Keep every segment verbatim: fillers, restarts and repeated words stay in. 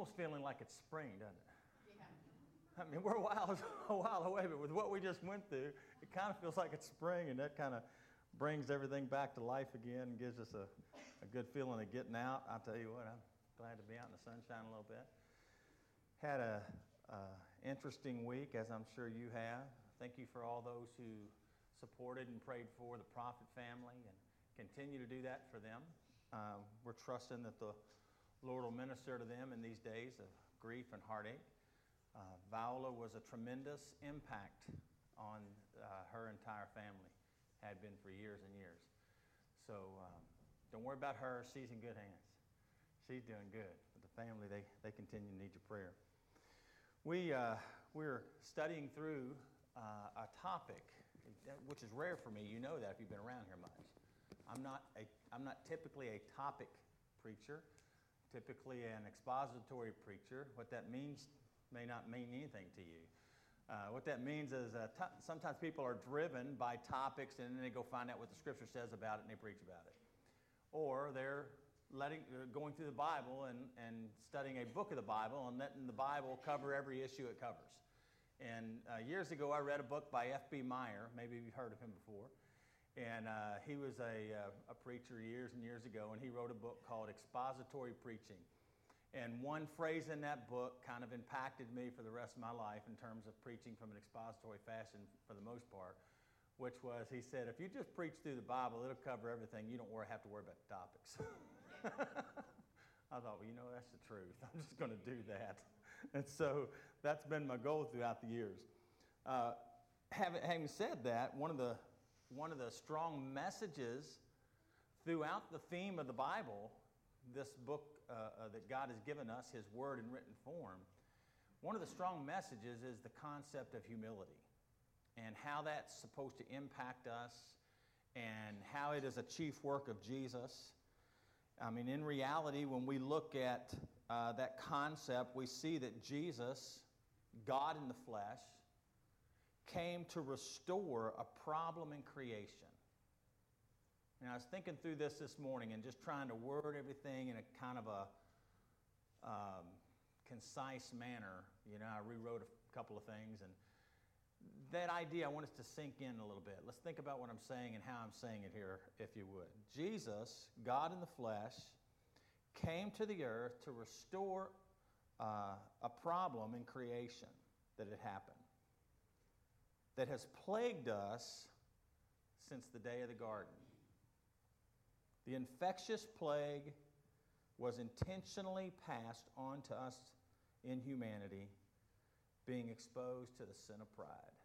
almost feeling like it's spring, doesn't it? Yeah. I mean, we're a while, a while away, but with what we just went through, it kind of feels like it's spring, and that kind of brings everything back to life again and gives us a, a good feeling of getting out. I'll tell you what, I'm glad to be out in the sunshine a little bit. Had a, a interesting week, as I'm sure you have. Thank you for all those who supported and prayed for the Prophet family, and continue to do that for them. Um, we're trusting that the Lord will minister to them in these days of grief and heartache. Uh, Viola was a tremendous impact on uh, her entire family, had been for years and years. So um, don't worry about her. She's in good hands. She's doing good. But the family, they, they continue to need your prayer. We, uh, we're studying through uh, a topic, which is rare for me. You know that if you've been around here much. I'm not, a, I'm not typically a topic preacher, typically an expository preacher. What that means may not mean anything to you. Uh, what that means is uh, t- sometimes people are driven by topics and then they go find out what the Scripture says about it and they preach about it. Or they're letting, uh, going through the Bible and, and studying a book of the Bible and letting the Bible cover every issue it covers. And uh, years ago I read a book by F B Meyer. Maybe you've heard of him before. And uh, he was a, uh, a preacher years and years ago, and he wrote a book called Expository Preaching. And one phrase in that book kind of impacted me for the rest of my life in terms of preaching from an expository fashion for the most part, which was, he said, if you just preach through the Bible, it'll cover everything. You don't worry, have to worry about the topics. I thought, well, you know, that's the truth. I'm just going to do that. And so that's been my goal throughout the years. Uh, having, having said that, one of the one of the strong messages throughout the theme of the Bible, this book uh, uh, that God has given us, His Word in written form, one of the strong messages is the concept of humility and how that's supposed to impact us and how it is a chief work of Jesus. I mean, in reality, when we look at uh, that concept, we see that Jesus, God in the flesh, came to restore a problem in creation. And I was thinking through this this morning and just trying to word everything in a kind of a um, concise manner. You know, I rewrote a couple of things, and that idea I want us to sink in a little bit. Let's think about what I'm saying and how I'm saying it here, if you would. Jesus, God in the flesh, came to the earth to restore uh, a problem in creation that had happened, that has plagued us since the day of the garden. The infectious plague was intentionally passed on to us in humanity, being exposed to the sin of pride,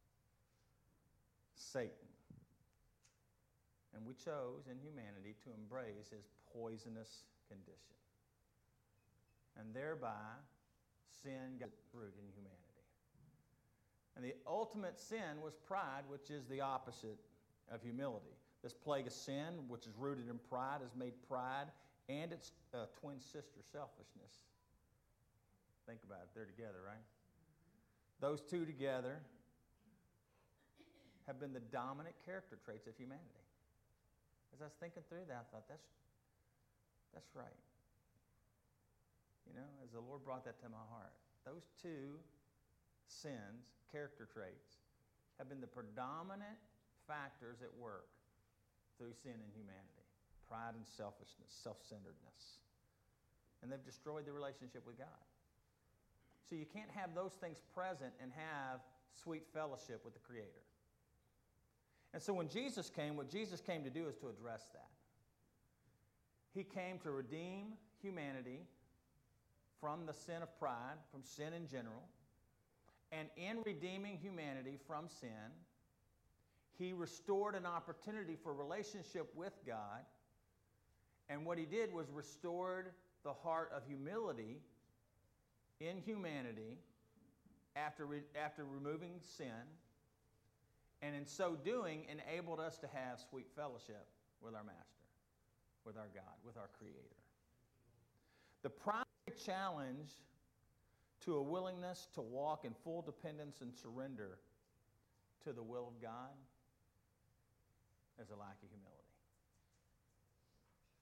Satan. And we chose in humanity to embrace his poisonous condition. And thereby, sin got root in humanity. And the ultimate sin was pride, which is the opposite of humility. This plague of sin, which is rooted in pride, has made pride and its uh, twin sister, selfishness. Think about it. They're together, right? Those two together have been the dominant character traits of humanity. As I was thinking through that, I thought, that's, that's right. You know, as the Lord brought that to my heart. Those two sins, character traits, have been the predominant factors at work through sin in humanity. Pride and selfishness, self-centeredness. And they've destroyed the relationship with God. So you can't have those things present and have sweet fellowship with the Creator. And so when Jesus came, what Jesus came to do is to address that. He came to redeem humanity from the sin of pride, from sin in general. And in redeeming humanity from sin, He restored an opportunity for relationship with God. And what He did was restored the heart of humility in humanity after, re- after removing sin. And in so doing, enabled us to have sweet fellowship with our Master, with our God, with our Creator. The primary challenge to a willingness to walk in full dependence and surrender to the will of God is a lack of humility.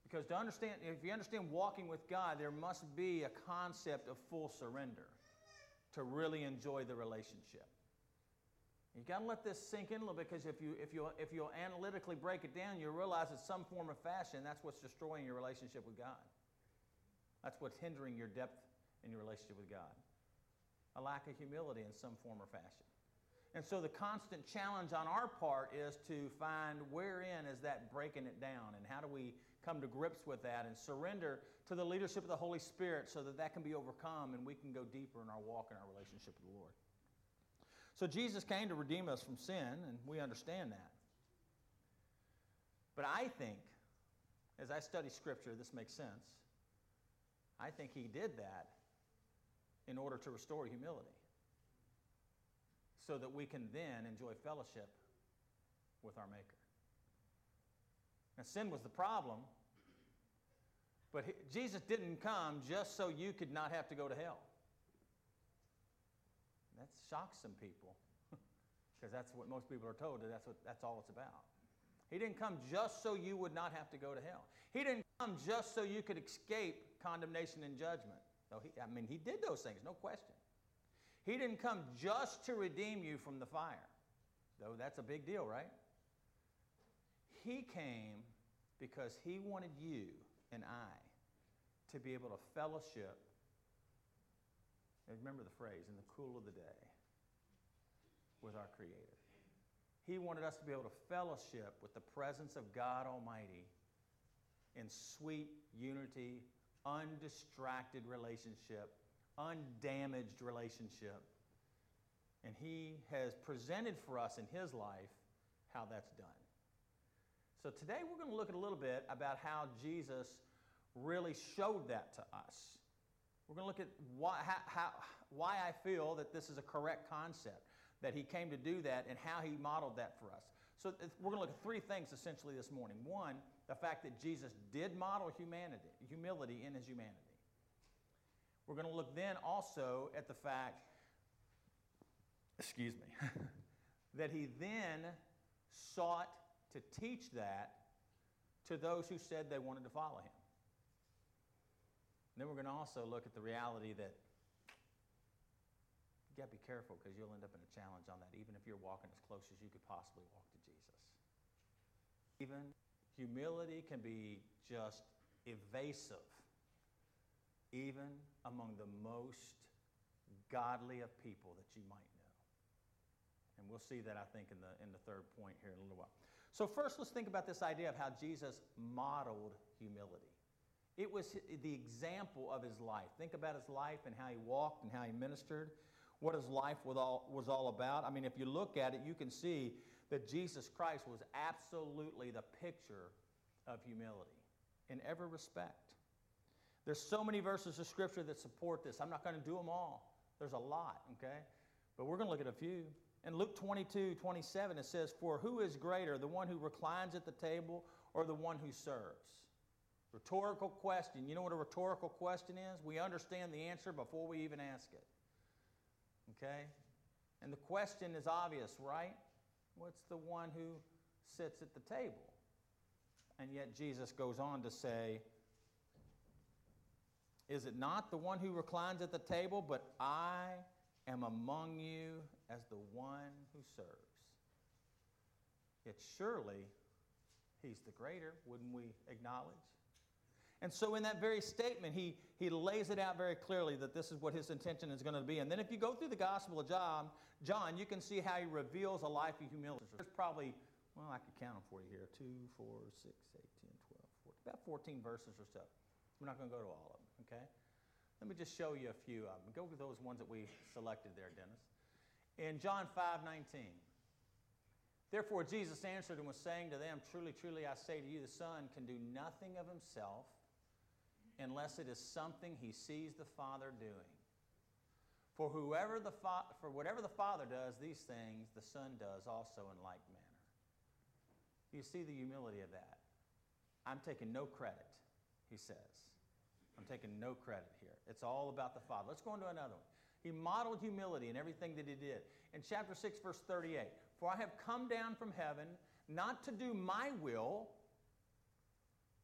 Because to understand, if you understand walking with God, there must be a concept of full surrender to really enjoy the relationship. You got to let this sink in a little bit, because if you if you if you'll analytically break it down, you'll realize in some form or fashion that's what's destroying your relationship with God. That's what's hindering your depth in your relationship with God. A lack of humility in some form or fashion. And so the constant challenge on our part is to find wherein is that breaking it down, and how do we come to grips with that and surrender to the leadership of the Holy Spirit so that that can be overcome and we can go deeper in our walk and our relationship with the Lord. So Jesus came to redeem us from sin, and we understand that. But I think, as I study Scripture, this makes sense. I think he did that in order to restore humility, so that we can then enjoy fellowship with our Maker. Now, sin was the problem, but he, Jesus didn't come just so you could not have to go to hell. That shocks some people, because that's what most people are told, that that's, what, that's all it's about. He didn't come just so you would not have to go to hell. He didn't come just so you could escape condemnation and judgment. Though he, I mean, he did those things, no question. He didn't come just to redeem you from the fire, though that's a big deal, right? He came because he wanted you and I to be able to fellowship. And remember the phrase, in the cool of the day, with our Creator. He wanted us to be able to fellowship with the presence of God Almighty in sweet unity, undistracted relationship, undamaged relationship. And he has presented for us in his life how that's done. So today we're going to look at a little bit about how Jesus really showed that to us. We're going to look at why, how, how, why I feel that this is a correct concept, that he came to do that, and how he modeled that for us. So we're going to look at three things essentially this morning. One, the fact that Jesus did model humanity, humility in his humanity. We're going to look then also at the fact, excuse me, that he then sought to teach that to those who said they wanted to follow him. And then we're going to also look at the reality that you got to be careful, because you'll end up in a challenge on that, even if you're walking as close as you could possibly walk to Jesus. Even humility can be just evasive, even among the most godly of people that you might know. And we'll see that, I think, in the, in the third point here in a little while. So first, let's think about this idea of how Jesus modeled humility. It was the example of his life. Think about his life and how he walked and how he ministered, what his life was all, was all about. I mean, if you look at it, you can see that Jesus Christ was absolutely the picture of humility in every respect. There's so many verses of Scripture that support this. I'm not going to do them all. There's a lot, okay? But we're going to look at a few. In Luke twenty-two, twenty-seven, it says, "For who is greater, the one who reclines at the table or the one who serves?" Rhetorical question. You know what a rhetorical question is? We understand the answer before we even ask it. Okay? And the question is obvious, right? What's the one who sits at the table? And yet Jesus goes on to say, "Is it not the one who reclines at the table, but I am among you as the one who serves." Yet surely he's the greater, wouldn't we acknowledge? And so in that very statement, he, he lays it out very clearly that this is what his intention is going to be. And then if you go through the Gospel of John, John, you can see how he reveals a life of humility. There's probably, well, I could count them for you here, two, four, six, eight, ten, twelve, fourteen, about fourteen verses or so. We're not going to go to all of them, okay? Let me just show you a few of them. Go with those ones that we selected there, Dennis. In John five nineteen, "Therefore Jesus answered and was saying to them, Truly, truly, I say to you, the Son can do nothing of himself unless it is something he sees the Father doing. For whoever the fa- for whatever the Father does, these things the Son does also in like manner." You see the humility of that. I'm taking no credit, he says. I'm taking no credit here. It's all about the Father. Let's go on to another one. He modeled humility in everything that he did. In chapter six, verse thirty-eight, "For I have come down from heaven not to do my will,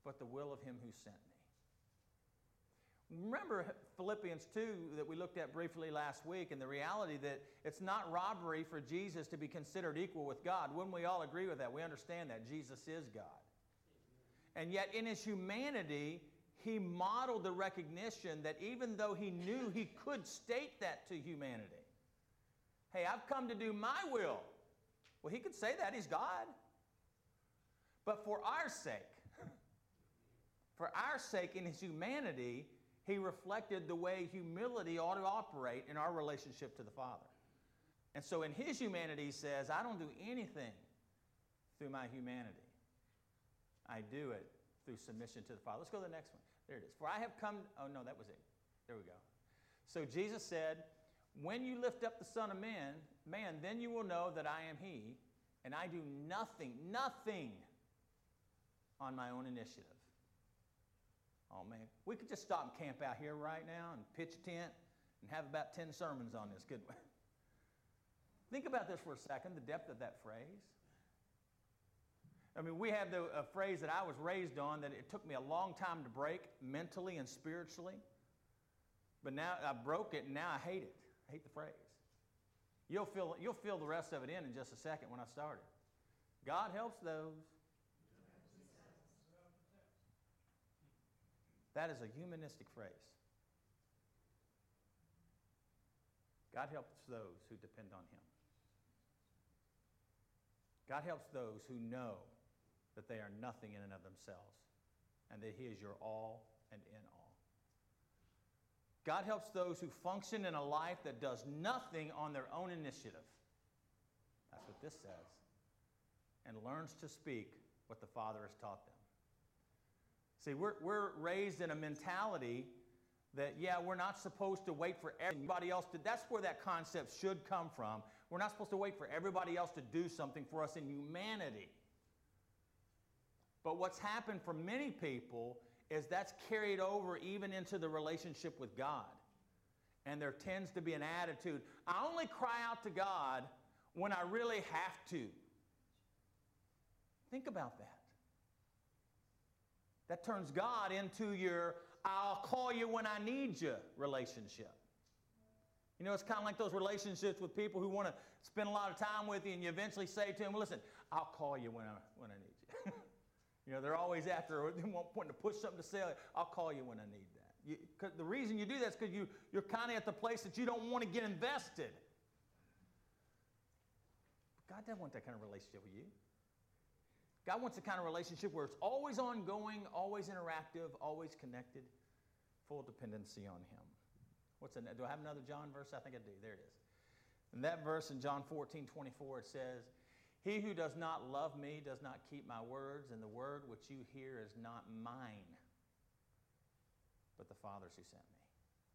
but the will of him who sent me. Remember Philippians two that we looked at briefly last week, and the reality that it's not robbery for Jesus to be considered equal with God. Wouldn't we all agree with that? We understand that Jesus is God. And yet in his humanity, he modeled the recognition that even though he knew he could state that to humanity, hey, I've come to do my will. Well, he could say that. He's God. But for our sake, for our sake in his humanity, he reflected the way humility ought to operate in our relationship to the Father. And so in his humanity, he says, I don't do anything through my humanity. I do it through submission to the Father. Let's go to the next one. There it is. For I have come, oh no, that was it. There we go. So Jesus said, when you lift up the Son of Man, man, then you will know that I am he, and I do nothing, nothing on my own initiative. Oh, man, we could just stop and camp out here right now and pitch a tent and have about ten sermons on this, couldn't we? Think about this for a second, the depth of that phrase. I mean, we have the, a phrase that I was raised on that it took me a long time to break mentally and spiritually. But now I broke it, and now I hate it. I hate the phrase. You'll feel, you'll feel the rest of it in in just a second when I start it. God helps those. That is a humanistic phrase. God helps those who depend on him. God helps those who know that they are nothing in and of themselves and that he is your all and in all. God helps those who function in a life that does nothing on their own initiative. That's what this says. And learns to speak what the Father has taught them. See, we're, we're raised in a mentality that, yeah, we're not supposed to wait for everybody else to, that's where that concept should come from. We're not supposed to wait for everybody else to do something for us in humanity. But what's happened for many people is that's carried over even into the relationship with God. And there tends to be an attitude, I only cry out to God when I really have to. Think about that. That turns God into your, I'll call you when I need you relationship. You know, it's kind of like those relationships with people who want to spend a lot of time with you, and you eventually say to them, well, listen, I'll call you when I, when I need you. You know, they're always after, they want to push something to sell. I'll call you when I need that. You, 'cause the reason you do that is because you, you're kind of at the place that you don't want to get invested. But God doesn't want that kind of relationship with you. God wants the kind of relationship where it's always ongoing, always interactive, always connected, full dependency on him. What's in that? Do I have another John verse? I think I do. There it is. In that verse in John fourteen twenty-four, it says, he who does not love me does not keep my words, and the word which you hear is not mine, but the Father's who sent me.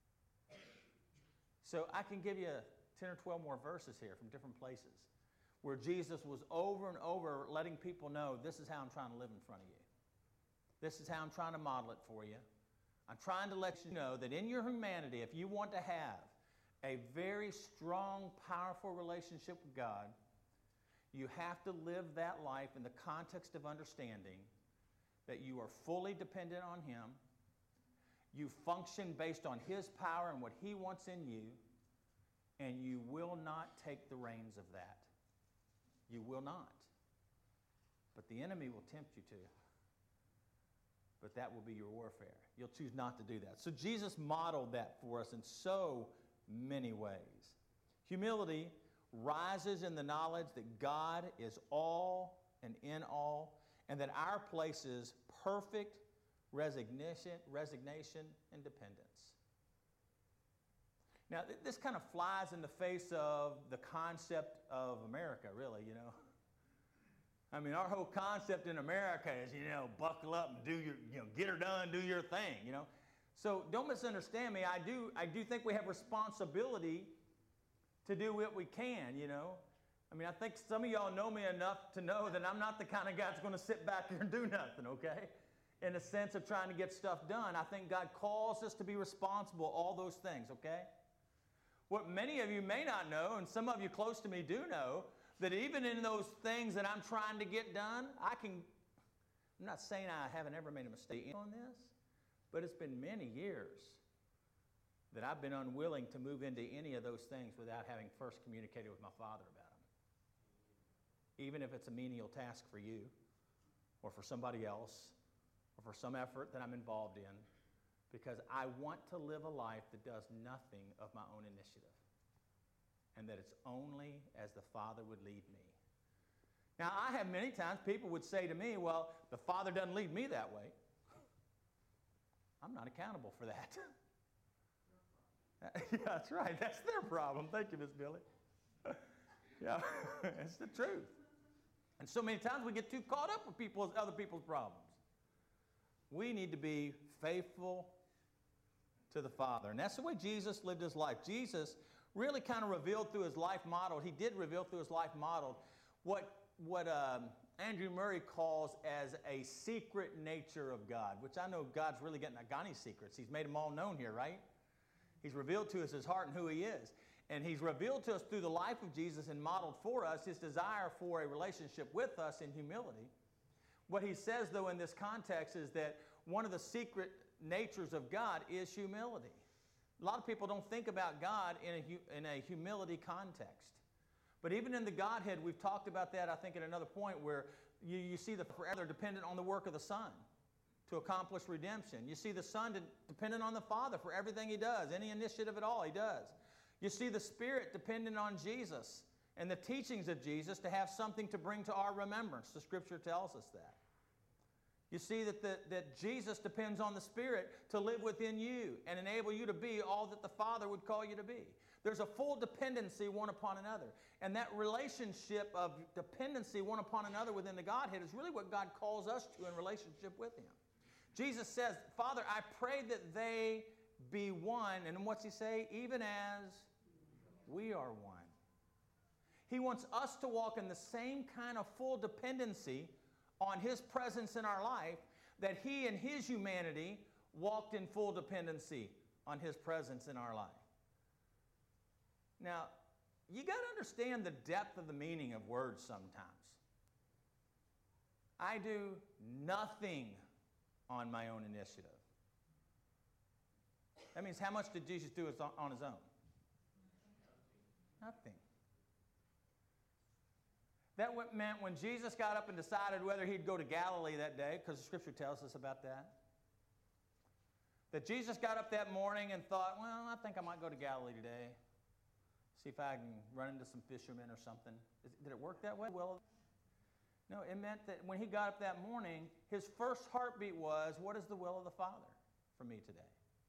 So I can give you ten or twelve more verses here from different places where Jesus was over and over letting people know, this is how I'm trying to live in front of you. This is how I'm trying to model it for you. I'm trying to let you know that in your humanity, if you want to have a very strong, powerful relationship with God, you have to live that life in the context of understanding that you are fully dependent on him. You function based on his power and what he wants in you, and you will not take the reins of that. You will not. But the enemy will tempt you to. But that will be your warfare. You'll choose not to do that. So Jesus modeled that for us in so many ways. Humility rises in the knowledge that God is all and in all, and that our place is perfect resignation, resignation and dependence. Now, th- this kind of flies in the face of the concept of America, really, you know. I mean, our whole concept in America is, you know, buckle up and do your, you know, get her done, do your thing, you know. So don't misunderstand me. I do, I do think we have responsibility to do what we can, you know. I mean, I think some of y'all know me enough to know that I'm not the kind of guy that's going to sit back here and do nothing, okay? In the sense of trying to get stuff done. I think God calls us to be responsible, all those things, okay? What many of you may not know, and some of you close to me do know, that even in those things that I'm trying to get done, I can, I'm not saying I haven't ever made a mistake on this, but it's been many years that I've been unwilling to move into any of those things without having first communicated with my Father about them. Even if it's a menial task for you, or for somebody else, or for some effort that I'm involved in, because I want to live a life that does nothing of my own initiative, and that it's only as the Father would lead me. Now, I have many times people would say to me, well, the Father doesn't lead me that way. I'm not accountable for that. Yeah, that's right. That's their problem. Thank you, Miss Billy. Yeah, it's the truth. And so many times we get too caught up with people's, other people's problems. We need to be faithful to the Father. And that's the way Jesus lived his life. Jesus really kind of revealed through his life model. He did reveal through his life model what, what um, Andrew Murray calls as a secret nature of God, which I know God's really getting got any secrets. He's made them all known here, right? He's revealed to us his heart and who he is. And he's revealed to us through the life of Jesus and modeled for us his desire for a relationship with us in humility. What he says, though, in this context is that one of the secret natures of God is humility. A lot of people don't think about God in a, in a humility context. But even in the Godhead, we've talked about that, I think, at another point, where you, you see the forever dependent on the work of the Son to accomplish redemption. You see the Son dependent on the Father for everything he does, any initiative at all he does. You see the Spirit dependent on Jesus and the teachings of Jesus to have something to bring to our remembrance. The Scripture tells us that. You see that, the, that Jesus depends on the Spirit to live within you and enable you to be all that the Father would call you to be. There's a full dependency one upon another. And that relationship of dependency one upon another within the Godhead is really what God calls us to in relationship with him. Jesus says, Father, I pray that they be one. And what's he say? Even as we are one. He wants us to walk in the same kind of full dependency on his presence in our life that he in his humanity walked in full dependency on his presence in our life. Now, you got to understand the depth of the meaning of words sometimes. I do nothing on my own initiative. That means how much did Jesus do on his own? Nothing. That meant when Jesus got up and decided whether he'd go to Galilee that day, because the Scripture tells us about that, that Jesus got up that morning and thought, well, I think I might go to Galilee today. See if I can run into some fishermen or something. Did it work that way? Well, no, it meant that when he got up that morning, his first heartbeat was, what is the will of the Father for me today?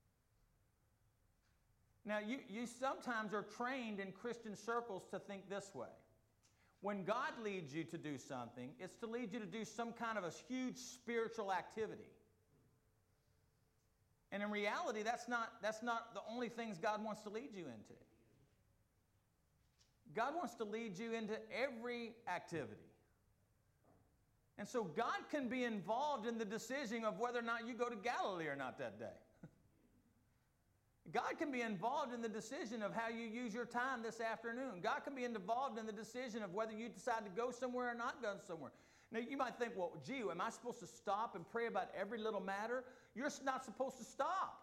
Now, you, you sometimes are trained in Christian circles to think this way. When God leads you to do something, it's to lead you to do some kind of a huge spiritual activity. And in reality, that's not, that's not the only things God wants to lead you into. God wants to lead you into every activity. And so God can be involved in the decision of whether or not you go to Galilee or not that day. God can be involved in the decision of how you use your time this afternoon. God can be involved in the decision of whether you decide to go somewhere or not go somewhere. Now, you might think, well, gee, am I supposed to stop and pray about every little matter? You're not supposed to stop.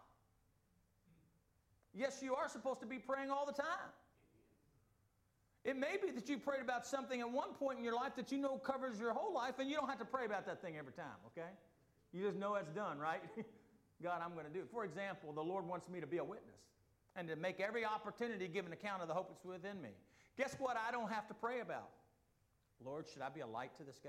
Yes, you are supposed to be praying all the time. It may be that you prayed about something at one point in your life that you know covers your whole life, and you don't have to pray about that thing every time, okay? You just know it's done, right? God, I'm going to do it. For example, the Lord wants me to be a witness and to make every opportunity give an account of the hope that's within me. Guess what I don't have to pray about? Lord, should I be a light to this guy?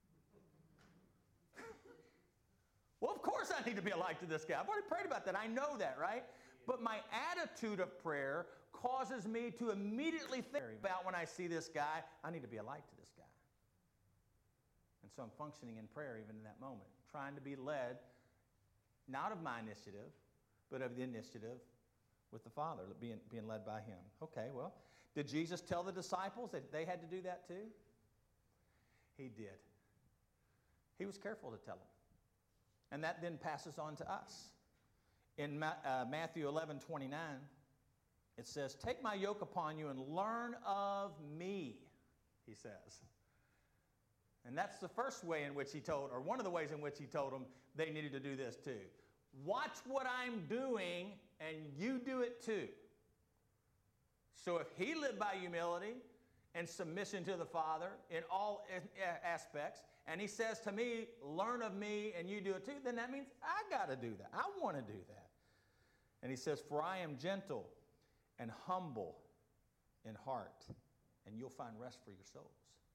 Well, of course I need to be a light to this guy. I've already prayed about that. I know that, right? But my attitude of prayer causes me to immediately think about when I see this guy, I need to be a light to this guy. And so I'm functioning in prayer even in that moment, trying to be led, not of my initiative, but of the initiative with the Father, being, being led by him. Okay, well, did Jesus tell the disciples that they had to do that too? He did. He was careful to tell them. And that then passes on to us. In Ma- uh, Matthew eleven twenty-nine, it says, take my yoke upon you and learn of me, he says. And that's the first way in which he told, or one of the ways in which he told them they needed to do this too. Watch what I'm doing and you do it too. So if he lived by humility and submission to the Father in all aspects, and he says to me, learn of me and you do it too, then that means I got to do that. I want to do that. And he says, for I am gentle and humble in heart, and you'll find rest for your souls.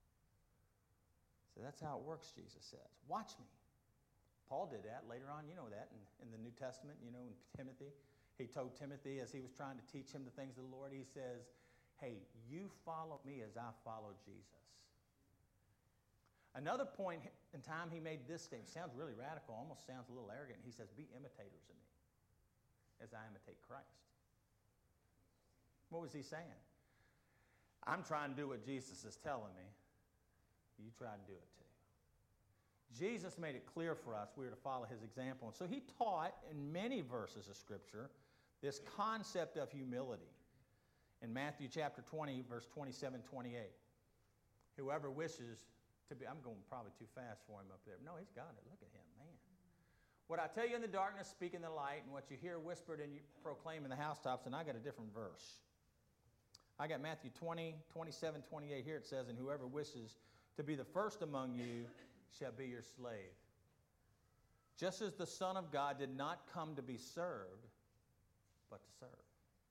So that's how it works, Jesus says. Watch me. Paul did that later on, you know that, in, in the New Testament, you know, in Timothy. He told Timothy as he was trying to teach him the things of the Lord, he says, hey, you follow me as I follow Jesus. Another point in time he made this statement. Sounds really radical, almost sounds a little arrogant. He says, be imitators of me as I imitate Christ. What was he saying? I'm trying to do what Jesus is telling me. You try and do it too. Jesus made it clear for us we are to follow his example. And so he taught in many verses of Scripture this concept of humility. In Matthew chapter twenty, verse twenty-seven, twenty-eight. Whoever wishes to be, I'm going probably too fast for him up there. No, he's got it. Look at him, man. What I tell you in the darkness, speak in the light, and what you hear whispered and you proclaim in the housetops, and I got a different verse. I got Matthew twenty, twenty-seven, twenty-eight here. It says, and whoever wishes to be the first among you shall be your slave. Just as the Son of God did not come to be served, but to serve.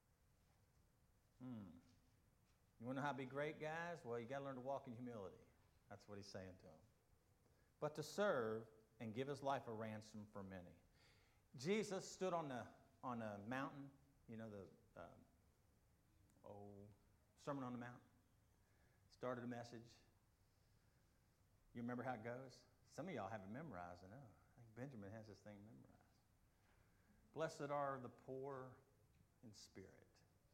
Hmm. You want to know how to be great, guys? Well, you got to learn to walk in humility. That's what he's saying to them. But to serve and give his life a ransom for many. Jesus stood on the on a mountain, you know, the um, oh, Sermon on the Mount. Started a message. You remember how it goes? Some of y'all have it memorized, I know. I think Benjamin has this thing memorized. Blessed are the poor in spirit,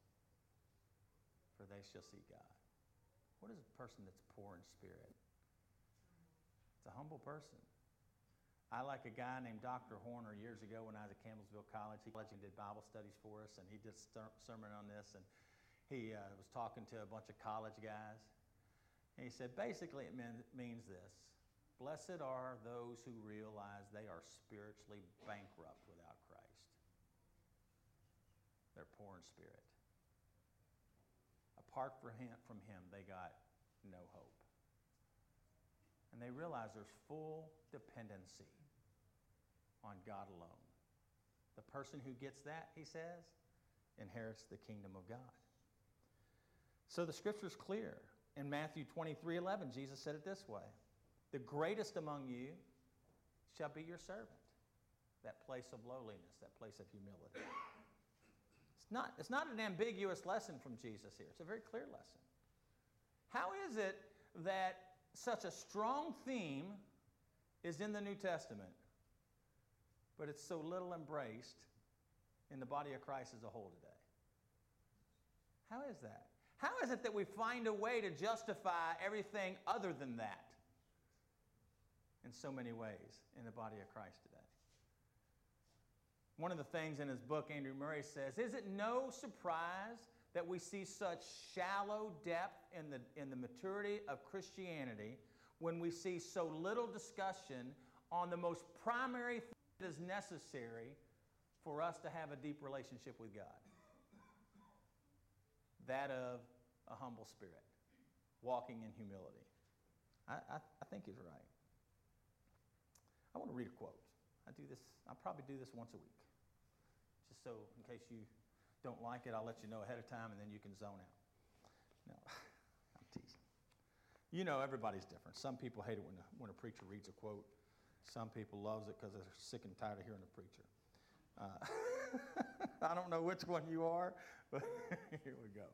for they shall see God. What is a person that's poor in spirit? It's a humble person. I like a guy named Doctor Horner years ago when I was at Campbellsville College. He did Bible studies for us, and he did a sermon on this, and he uh, was talking to a bunch of college guys. And he said, basically it mean, means this. Blessed are those who realize they are spiritually bankrupt without Christ. They're poor in spirit. Apart from him, from him, they got no hope. And they realize there's full dependency on God alone. The person who gets that, he says, inherits the kingdom of God. So the scripture's clear. In Matthew twenty-three eleven, Jesus said it this way. The greatest among you shall be your servant. That place of lowliness, that place of humility. It's not, it's not an ambiguous lesson from Jesus here. It's a very clear lesson. How is it that such a strong theme is in the New Testament, but it's so little embraced in the body of Christ as a whole today? How is that? How is it that we find a way to justify everything other than that in so many ways in the body of Christ today? One of the things in his book, Andrew Murray says, is it no surprise that we see such shallow depth in the, in the maturity of Christianity when we see so little discussion on the most primary thing that is necessary for us to have a deep relationship with God? That of a humble spirit, walking in humility. I, I, I think he's right. I want to read a quote. I do this, I probably do this once a week. Just so in case you don't like it, I'll let you know ahead of time and then you can zone out. No, I'm teasing. You know, everybody's different. Some people hate it when a, when a preacher reads a quote. Some people loves it because they're sick and tired of hearing a preacher. Uh, I don't know which one you are, but here we go.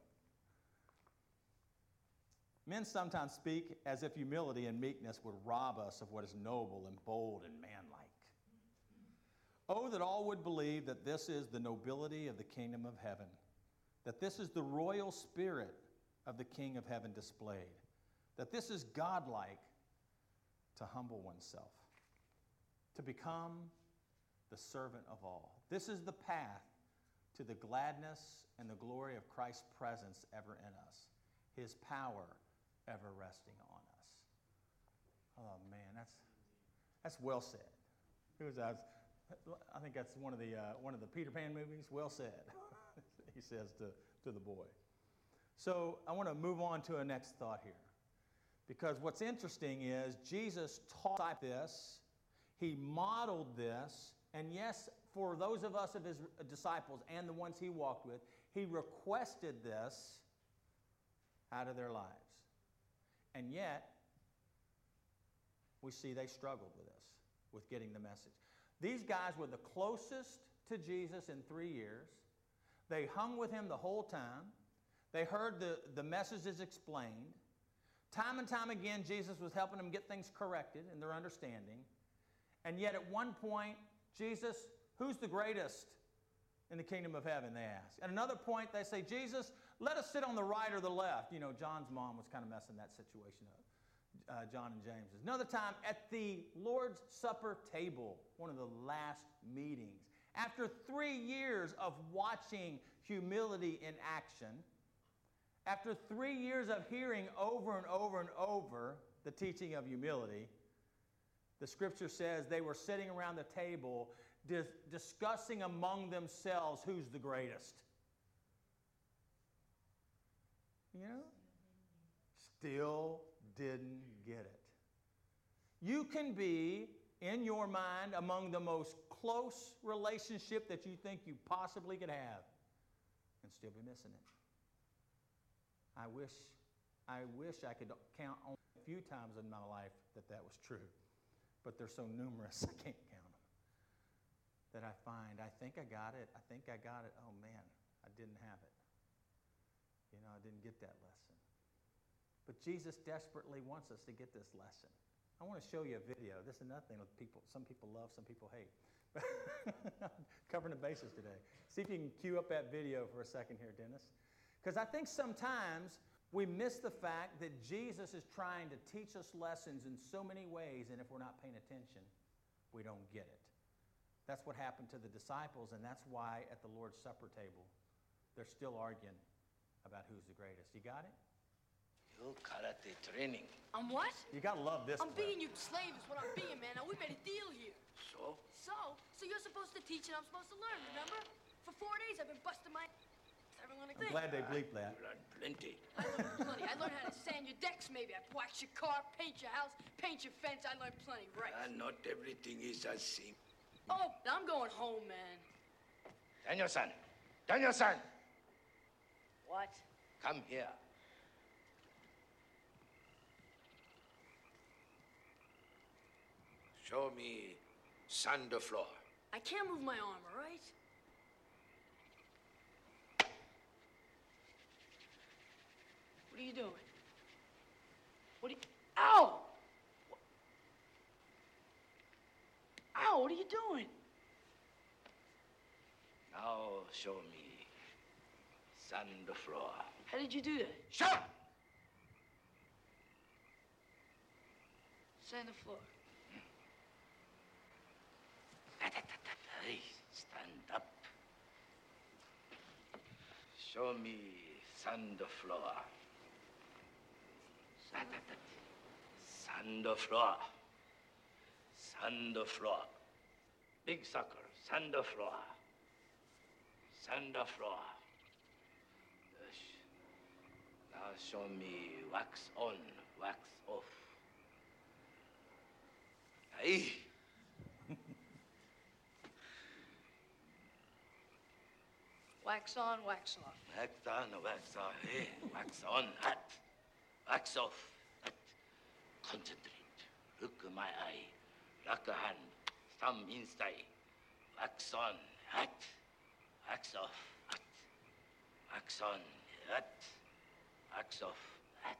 Men sometimes speak as if humility and meekness would rob us of what is noble and bold and manlike. Oh, that all would believe that this is the nobility of the kingdom of heaven, that this is the royal spirit of the King of heaven displayed, that this is godlike to humble oneself, to become the servant of all. This is the path to the gladness and the glory of Christ's presence ever in us, his power ever resting on us. Oh man, that's that's well said. Who was that? I think that's one of the uh, one of the Peter Pan movies. Well said, he says to, to the boy. So I want to move on to a next thought here, because what's interesting is Jesus taught this, he modeled this, and yes, for those of us of his disciples and the ones he walked with, he requested this out of their lives. And yet, we see they struggled with this, with getting the message. These guys were the closest to Jesus in three years. They hung with him the whole time. They heard the, the messages explained. Time and time again, Jesus was helping them get things corrected in their understanding. And yet at one point, Jesus, who's the greatest in the kingdom of heaven, they ask. At another point, they say, Jesus, let us sit on the right or the left. You know, John's mom was kind of messing that situation up. Uh, John and James. Another time at the Lord's Supper table, one of the last meetings. After three years of watching humility in action, after three years of hearing over and over and over the teaching of humility, the scripture says they were sitting around the table dis- discussing among themselves who's the greatest. You know? Still didn't get it. You can be, in your mind, among the most close relationship that you think you possibly could have and still be missing it. I wish, I wish I could count on a few times in my life that that was true, but they're so numerous I can't count them. That I find, I think I got it, I think I got it, oh man, I didn't have it. You know, I didn't get that lesson. But Jesus desperately wants us to get this lesson. I want to show you a video. This is another thing with people. Some people love, some people hate. Covering the bases today. See if you can cue up that video for a second here, Dennis. Because I think sometimes we miss the fact that Jesus is trying to teach us lessons in so many ways, and if we're not paying attention, we don't get it. That's what happened to the disciples, and that's why at the Lord's Supper table, they're still arguing about who's the greatest. You got it? You karate training. I'm what? You gotta love this I'm clip. being you slave is what I'm being, man. Now, we made a deal here. So? So? So you're supposed to teach and I'm supposed to learn, remember? For four days I've been busting my... Everyone I'm think. glad they bleeped that. You learned plenty. I learned plenty. I learned how to sand your decks, maybe. I wax your car, paint your house, paint your fence. I learned plenty, right? Uh, not everything is as simple. Oh, I'm going home, man. Daniel-san. Daniel-san. What? Come here. Show me sand the floor. I can't move my arm, all right? What are you doing? What are you... Ow! Ow, what are you doing? Now show me sand the floor. How did you do that? Shut up! Sand the floor. Hey, stand up. Show me sand the floor. Sand Sand the floor. Sand the floor. Big sucker, sand the floor. Sand the floor. Yes. Now show me wax on, wax off. Hey. Wax on, wax off. Wax on, wax off. Hey, wax on, hot. Wax off, hot. Concentrate. Look at my eye. Lock a hand. Thumb inside. Wax on, hot. Wax off, hot. Wax on, hot. Wax off, hot.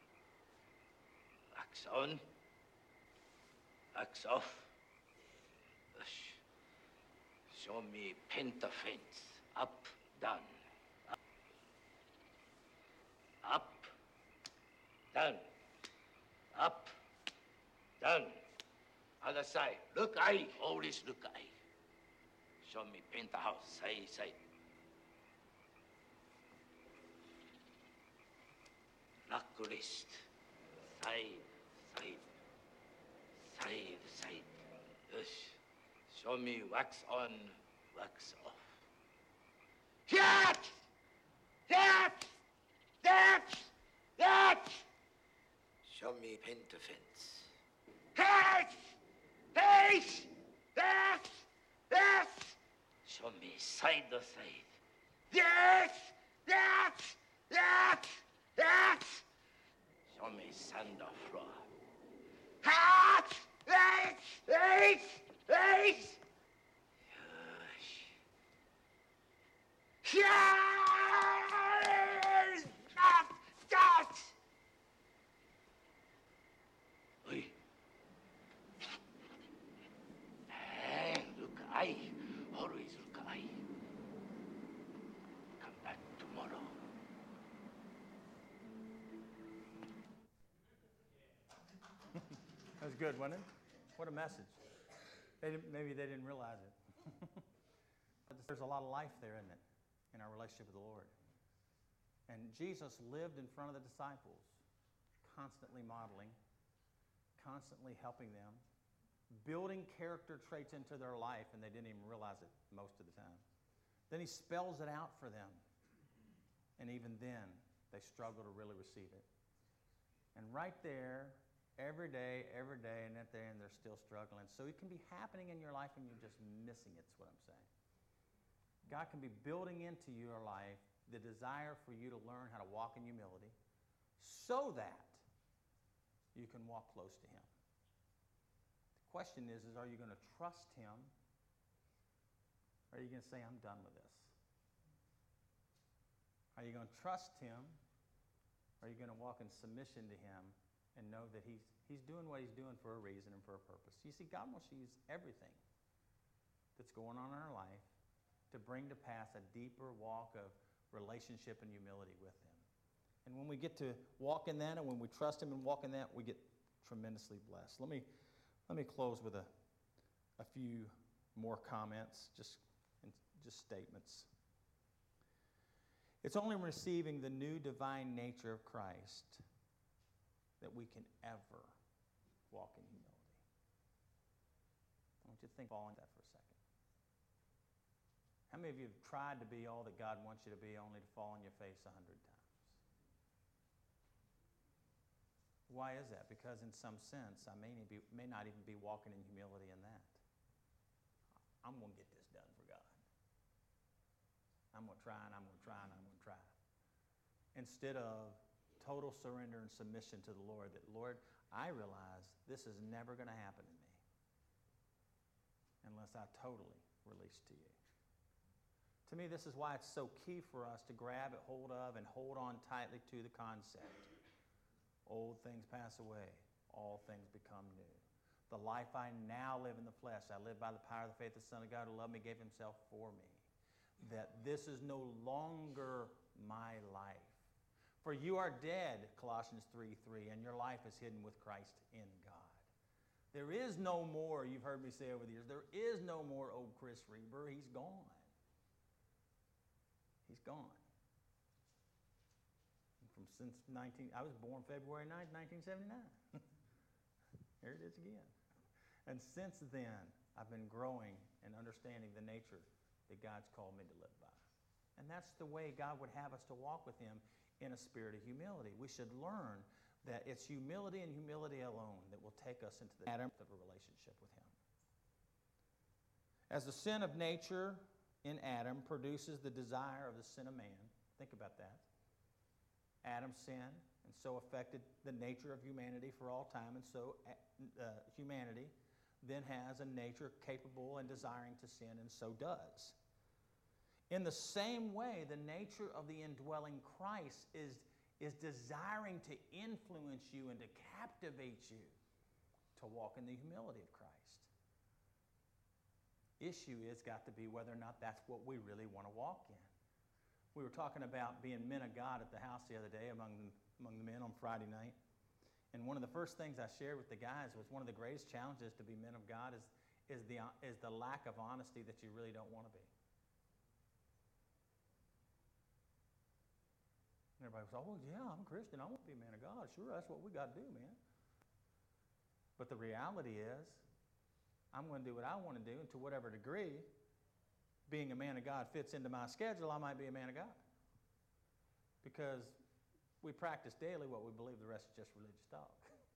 Wax on. Wax off. Show me paint the fence. Up, down. Up, up, down. Up, down. Other side. Look eye. Always look eye. Show me paint the house. Side, side. Lock wrist. Side, side. Show me wax on, wax off. That! That! That! That! Show me paint to fence. That! That! That! That! Show me side to side. That! That! That! That! Show me sand or floor. That! That! That! That! Yes! Yes! That! That! Oi. Hey, look, I. Always look, I. Come back tomorrow. That was good, wasn't it? What a message. They didn't, maybe they didn't realize it. There's a lot of life there, isn't it, in our relationship with the Lord. And Jesus lived in front of the disciples, constantly modeling, constantly helping them, building character traits into their life, and they didn't even realize it most of the time. Then he spells it out for them. And even then, they struggle to really receive it. And right there, every day, every day, and at the end, they're still struggling. So it can be happening in your life and you're just missing it, is what I'm saying. God can be building into your life the desire for you to learn how to walk in humility so that you can walk close to him. The question is, is are you going to trust him, or are you going to say, I'm done with this? Are you going to trust him, or are you going to walk in submission to him and know that he's, he's doing what he's doing for a reason and for a purpose? You see, God wants to use everything that's going on in our life to bring to pass a deeper walk of relationship and humility with him. And when we get to walk in that, and when we trust him and walk in that, we get tremendously blessed. Let me, let me close with a, a few more comments, just, just statements. It's only receiving the new divine nature of Christ that we can ever walk in humility. I want you to think all on that for a second. How many of you have tried to be all that God wants you to be only to fall on your face a hundred times? Why is that? Because in some sense, I may, be, may not even be walking in humility in that. I'm going to get this done for God. I'm going to try and I'm going to try and I'm going to try. Instead of total surrender and submission to the Lord, that, Lord, I realize this is never going to happen to me unless I totally release to you. To me, this is why it's so key for us to grab it hold of and hold on tightly to the concept. Old things pass away, all things become new. The life I now live in the flesh, I live by the power of the faith of the Son of God who loved me, gave himself for me. That this is no longer my life. For you are dead, Colossians three three, and your life is hidden with Christ in God. There is no more, you've heard me say over the years, there is no more old Chris Reber. He's gone. He's gone. From since nineteen, I was born February ninth, nineteen seventy-nine. Here it is again. And since then, I've been growing and understanding the nature that God's called me to live by. And that's the way God would have us to walk with him, in a spirit of humility. We should learn that it's humility and humility alone that will take us into the depth of a relationship with him. As the sin of nature in Adam produces the desire of the sin of man, think about that. Adam sinned and so affected the nature of humanity for all time, and so uh, humanity then has a nature capable and desiring to sin, and so does. In the same way, the nature of the indwelling Christ is, is desiring to influence you and to captivate you to walk in the humility of Christ. Issue is got to be whether or not that's what we really want to walk in. We were talking about being men of God at the house the other day among, among the men on Friday night. And one of the first things I shared with the guys was one of the greatest challenges to be men of God is, is, the, is the lack of honesty that you really don't want to be. And everybody goes, oh, yeah, I'm a Christian. I want to be a man of God. Sure, that's what we got to do, man. But the reality is, I'm going to do what I want to do, and to whatever degree being a man of God fits into my schedule, I might be a man of God. Because we practice daily what we believe, the rest is just religious talk.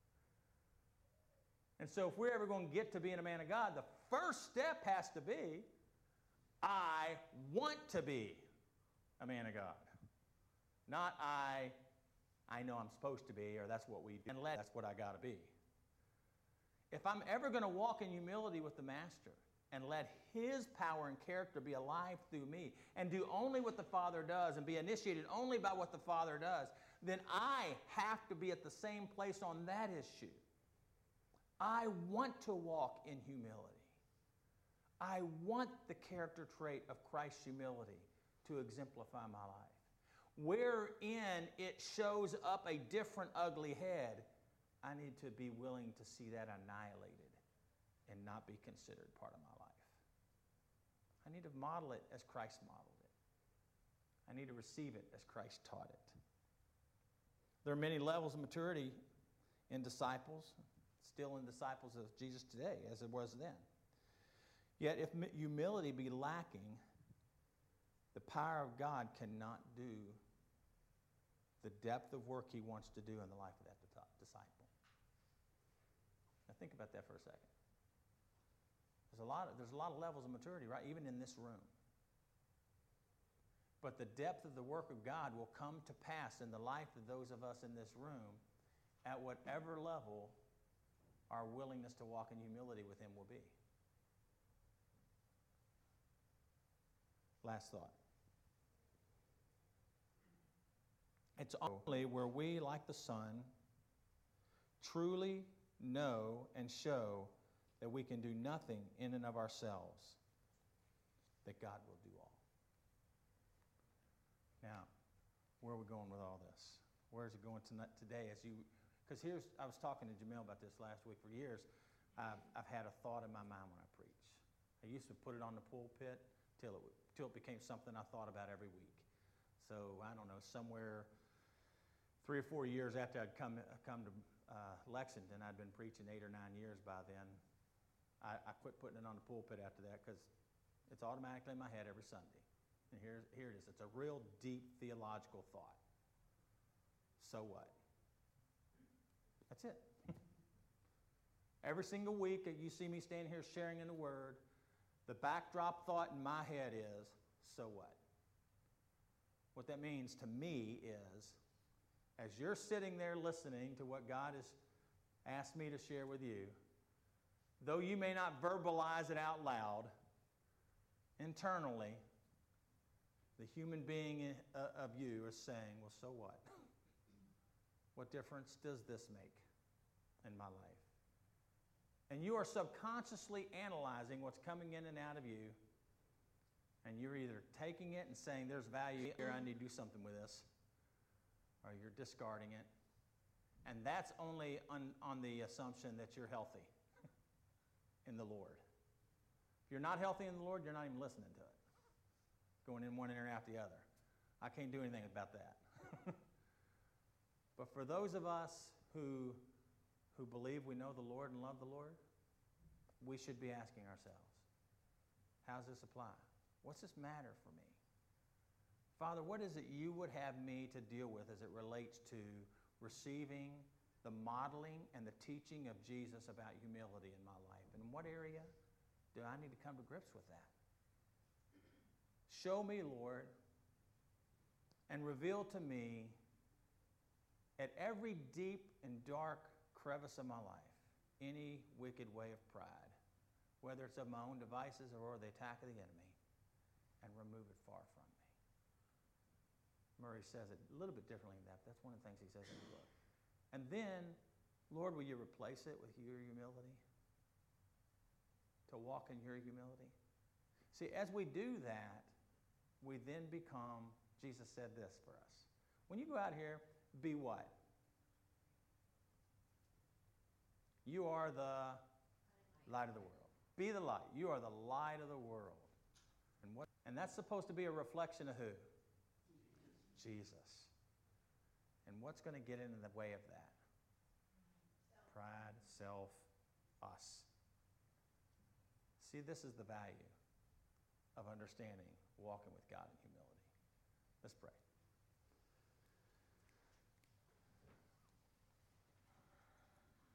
And so if we're ever going to get to being a man of God, the first step has to be, I want to be a man of God. Not I, I know I'm supposed to be, or that's what we do, and let, that's what I got to be. If I'm ever going to walk in humility with the Master and let His power and character be alive through me and do only what the Father does and be initiated only by what the Father does, then I have to be at the same place on that issue. I want to walk in humility. I want the character trait of Christ's humility to exemplify my life. Wherein it shows up a different ugly head, I need to be willing to see that annihilated and not be considered part of my life. I need to model it as Christ modeled it. I need to receive it as Christ taught it. There are many levels of maturity in disciples, still in disciples of Jesus today, as it was then. Yet if humility be lacking, the power of God cannot do the depth of work He wants to do in the life of that disciple. Now think about that for a second. There's a lot of, there's a lot of levels of maturity, right? Even in this room. But the depth of the work of God will come to pass in the life of those of us in this room at whatever level our willingness to walk in humility with Him will be. Last thought. It's only where we, like the Son, truly know and show that we can do nothing in and of ourselves, that God will do all. Now, where are we going with all this? Where is it going tonight, today? As you, because here's, I was talking to Jamel about this last week. For years, I've, I've had a thought in my mind when I preach. I used to put it on the pulpit till it, till it became something I thought about every week. So, I don't know, somewhere three or four years after I'd come, come to uh, Lexington, I'd been preaching eight or nine years by then. I, I quit putting it on the pulpit after that because it's automatically in my head every Sunday. And here, here it is. It's a real deep theological thought. So what? That's it. Every single week that you see me standing here sharing in the Word, the backdrop thought in my head is, so what? What that means to me is, as you're sitting there listening to what God has asked me to share with you, though you may not verbalize it out loud, internally, the human being of you is saying, well, so what? What difference does this make in my life? And you are subconsciously analyzing what's coming in and out of you, and you're either taking it and saying, there's value here, I need to do something with this, or you're discarding it. And that's only on, on the assumption that you're healthy in the Lord. If you're not healthy in the Lord, you're not even listening to it. Going in one ear and out the other. I can't do anything about that. But for those of us who, who believe we know the Lord and love the Lord, we should be asking ourselves, how does this apply? What's this matter for me? Father, what is it you would have me to deal with as it relates to receiving the modeling and the teaching of Jesus about humility in my life? And in what area do I need to come to grips with that? Show me, Lord, and reveal to me at every deep and dark crevice of my life any wicked way of pride, whether it's of my own devices or the attack of the enemy, and remove it far from me. Murray says it a little bit differently than that. That's one of the things he says in the book. And then, Lord, will you replace it with your humility? To walk in your humility? See, as we do that, we then become, Jesus said this for us. When you go out here, be what? You are the light of the world. Be the light. You are the light of the world. And what? And that's supposed to be a reflection of who? Jesus. And what's going to get in the way of that? Pride, self, us. See, this is the value of understanding walking with God in humility. Let's pray.